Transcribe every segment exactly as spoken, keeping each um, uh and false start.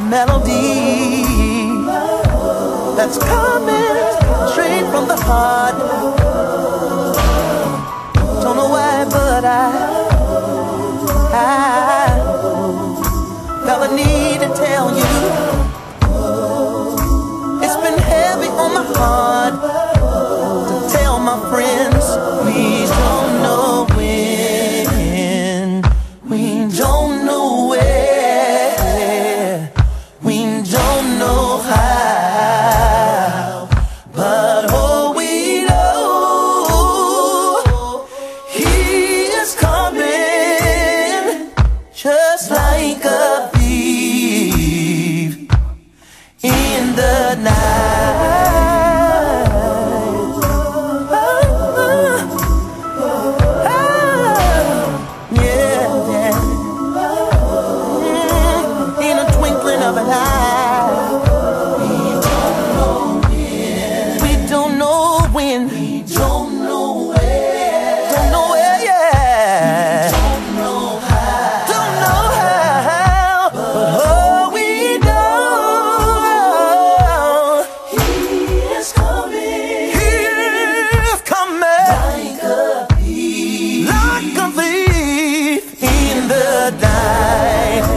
melody that's coming straight from the heart. Don't know why, but I, I felt a need to tell you. It's been heavy on my heart to tell my friends. We don't know when, we don't know where, we don't know how, but oh, we know he is coming just like a thief in the night. Of an eye. We don't know when. We don't know when. We don't know where. Don't know where, yeah. We don't know how. Don't know how. But oh, we know he is coming. He is coming. Like a thief. Like a thief in the night.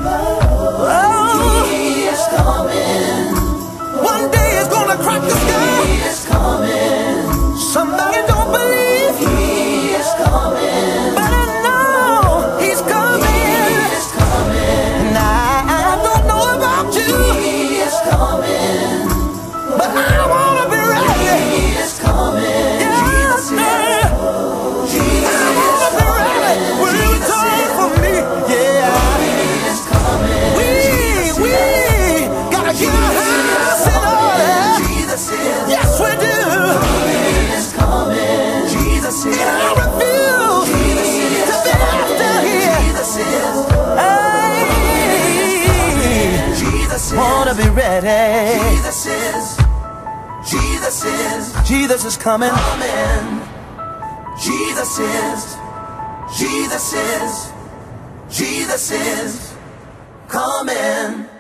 Crack the sky. He is coming. Somebody don't believe he is coming, but I know he's coming. He is coming. And I, I don't know about you. He is coming, but I wanna be ready. He is coming. Yes, sir. Jesus I wanna is be ready when you return for me. Yeah. He is coming. We we gotta get our house in order. Yes, we do. He is coming. Jesus is. And I refuse Jesus is to be left out here. Jesus is. Hey, Jesus is. Wanna be ready. Jesus is. Jesus is. Jesus is coming. Coming. Jesus is. Jesus is. Jesus is coming.